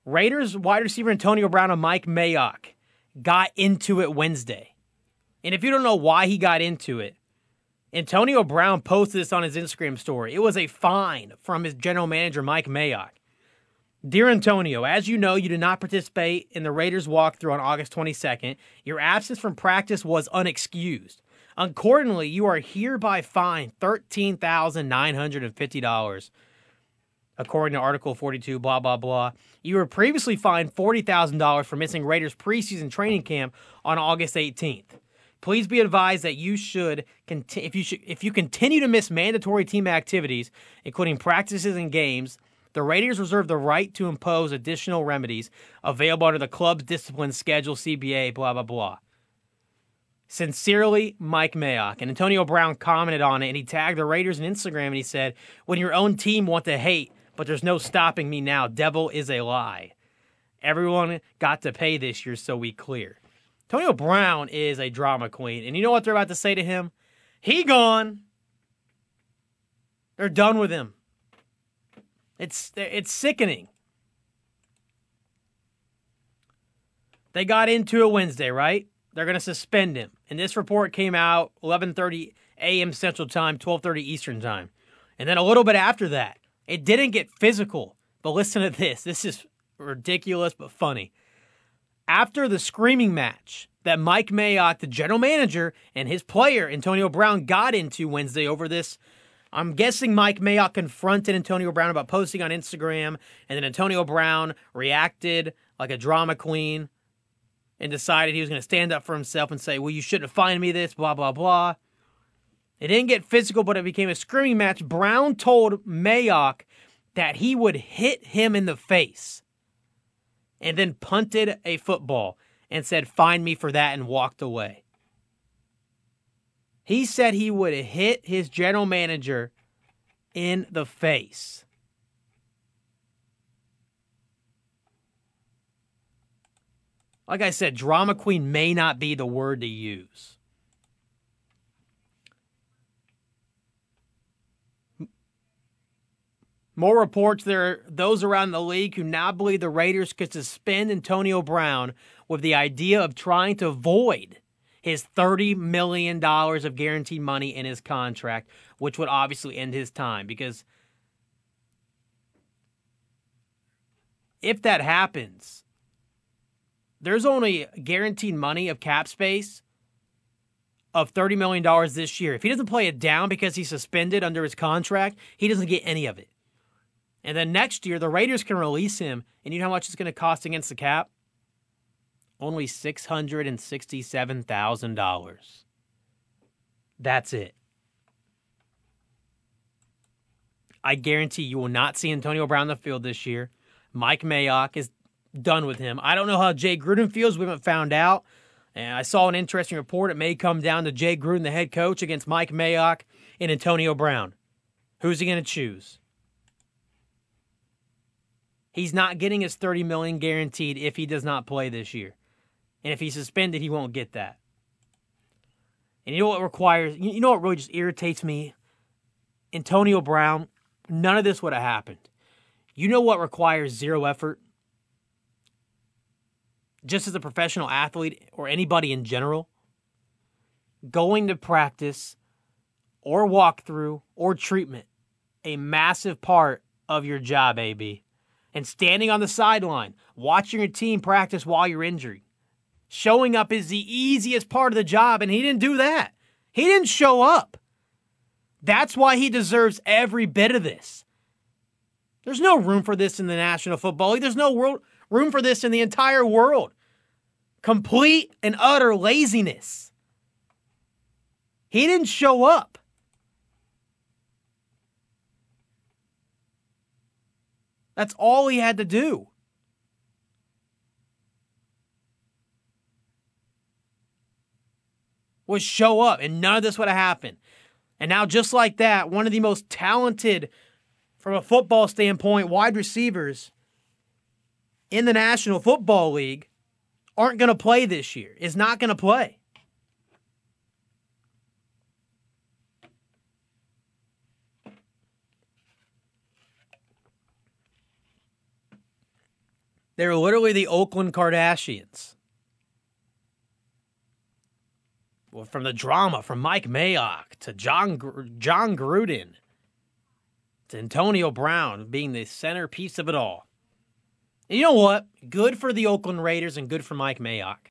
Raiders wide receiver Antonio Brown and Mike Mayock got into it Wednesday. And if you don't know why he got into it, Antonio Brown posted this on his Instagram story. It was a fine from his general manager, Mike Mayock. Dear Antonio, as you know, you did not participate in the Raiders walkthrough on August 22nd. Your absence from practice was unexcused. Accordingly, you are hereby fined $13,950. According to Article 42, blah, blah, blah. You were previously fined $40,000 for missing Raiders preseason training camp on August 18th. Please be advised that if you continue to miss mandatory team activities, including practices and games, the Raiders reserve the right to impose additional remedies available under the club's discipline schedule, CBA, blah, blah, blah. Sincerely, Mike Mayock. And Antonio Brown commented on it, and he tagged the Raiders on Instagram, and he said, when your own team want to hate, but there's no stopping me now. Devil is a lie. Everyone got to pay this year, so we clear. Antonio Brown is a drama queen. And you know what they're about to say to him? He gone. They're done with him. It's sickening. They got into it Wednesday, right? They're going to suspend him. And this report came out 11:30 a.m. Central Time, 12:30 Eastern Time. And then a little bit after that, it didn't get physical. But listen to this. This is ridiculous but funny. After the screaming match that Mike Mayock, the general manager, and his player, Antonio Brown, got into Wednesday over this, I'm guessing Mike Mayock confronted Antonio Brown about posting on Instagram, and then Antonio Brown reacted like a drama queen and decided he was going to stand up for himself and say, well, you shouldn't have fined me this, blah, blah, blah. It didn't get physical, but it became a screaming match. Brown told Mayock that he would hit him in the face, and then punted a football and said, fine me for that, and walked away. He said he would hit his general manager in the face. Like I said, drama queen may not be the word to use. More reports, there are those around the league who now believe the Raiders could suspend Antonio Brown with the idea of trying to void his $30 million of guaranteed money in his contract, which would obviously end his time. Because if that happens, there's only guaranteed money of cap space of $30 million this year. If he doesn't play it down because he's suspended under his contract, he doesn't get any of it. And then next year, the Raiders can release him, and you know how much it's going to cost against the cap? Only $667,000. That's it. I guarantee you will not see Antonio Brown on the field this year. Mike Mayock is done with him. I don't know how Jay Gruden feels. We haven't found out. And I saw an interesting report. It may come down to Jay Gruden, the head coach, against Mike Mayock and Antonio Brown. Who's he going to choose? He's not getting his $30 million guaranteed if he does not play this year. And if he's suspended, he won't get that. And you know what requires, you know what really just irritates me? Antonio Brown, none of this would have happened. You know what requires zero effort? Just as a professional athlete or anybody in general? Going to practice or walkthrough or treatment, a massive part of your job, AB. And standing on the sideline, watching your team practice while you're injured. Showing up is the easiest part of the job, and he didn't do that. He didn't show up. That's why he deserves every bit of this. There's no room for this in the National Football League. There's no room for this in the entire world. Complete and utter laziness. He didn't show up. That's all he had to do. Was show up, and none of this would have happened. And now, just like that, one of the most talented, from a football standpoint, wide receivers in the National Football League aren't going to play this year, is not going to play. They're literally the Oakland Kardashians. Well, from the drama, from Mike Mayock to John Gruden to Antonio Brown being the centerpiece of it all. And you know what? Good for the Oakland Raiders and good for Mike Mayock.